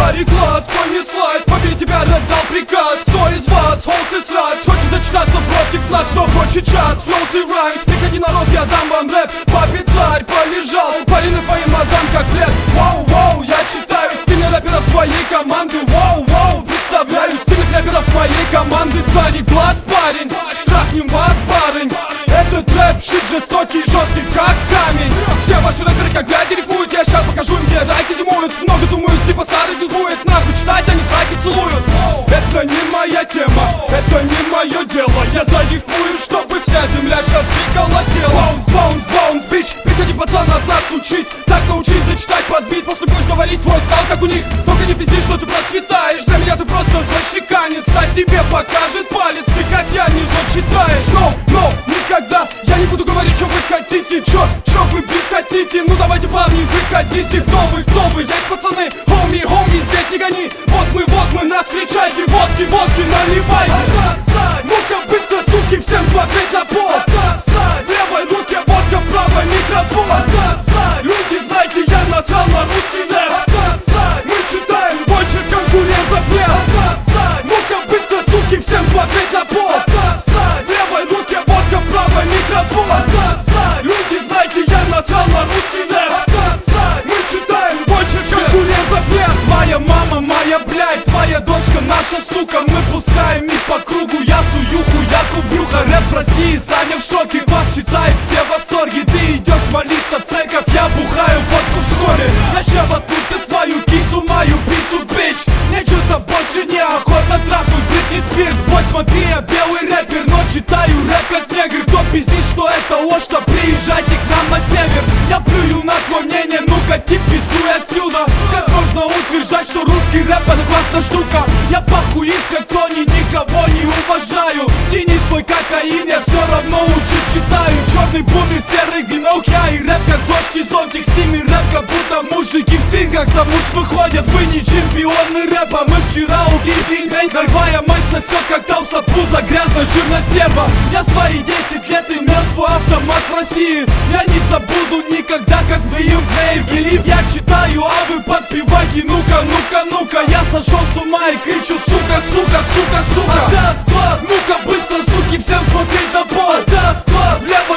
карий глаз, понеслась, побить тебя отдал приказ. Кто из вас холсы срать, хочет зачитаться против нас? Кто хочет час, флоус и раймс? Приходи, народ, я дам вам рэп. Папе царь полежал, парень на твоим отдам как хлеб. Воу-воу, я читаю стильных рэперов твоей команды. Воу-воу, представляю стильных рэперов моей команды. Царь глаз, парень, трахнем вас, парень. Этот рэп-щит жестокий, жесткий, как камень. Все ваши рэперы как вяги рифмуют. Я щас покажу им, где райки зимуют. Много думают, типа старый будет. Нахуй читать, они сраки целуют. Это не моя тема, это не мое дело. Я зарифмую, чтобы вся земля щас двигала тело. Боунс, боунс, боунс, бич. Приходи, пацан, от нас учись. Так научись зачитать под бит. После будешь говорить, твой стал как у них. Только не пизди, что ты процветаешь. Для меня ты просто защеканец. Стать тебе покажет палец. Ты как я не зачитаешь. Но, никогда я не буду говорить, что вы хотите. Чё вы бить хотите? Ну давайте, парни, выходите. Кто вы? Есть пацаны, хоми, здесь не гони. Вот мы, нас встречайте. Водки, наливайте. Ну-ка быстро, суки, всем смотреть на пол. В левой руке водка, в правой микрофон. Люди, знаете, я насрал на русский рэп. Мы читаем, больше конкурентов нет. Ну-ка быстро, суки, всем смотреть на пол. В левой руке водка, в правой микрофон. Люди, знаете, я насрал на русский рэп. Мы читаем, больше конкурентов нет. Твоя мама, моя блядь, твоя дочка, наша сука. Мы пускаем их по кругу, я сую хуяку в брюхо. Рэп в России, Саня в шоке, вас читает все в восторге. Ты идешь молиться в церковь, я бухаю водку в школе. Я ща воткну ты твою кису, мою пису, бич. Мне что-то больше не охота трахнуть Бритни Спирс. Бой, смотри, я белый рэпер, но читаю рэп как негр. Кто пиздит, что это ложь, что приезжайте к нам на север. Я плюю на твое мнение, ну-ка тип пиздуй отсюда. Как можно утверждать, что русский рэп это классная штука? Я похуист как Тони, никого не уважаю. Тяни свой кокаин, я все равно лучше читаю. Черный бумер, серый гнох, я и рэп как дождь и зонтик. С ними рэп как будто мужики в стрингах замуж выходят. Вы не чемпионы рэпа, мы вчера убили гей. Нарвая мать сосет как толстопуза, грязно жирно стерва. Я свои 10 лет имел свой автомат в России. Я не забуду никогда, как вы им гнев. Я читаю, а вы подпевайте. Ну-ка, я сошел с ума и кричу: сука. Отдаст глаз, ну-ка быстро, суки, всем смотреть на пол. Отдаст глаз,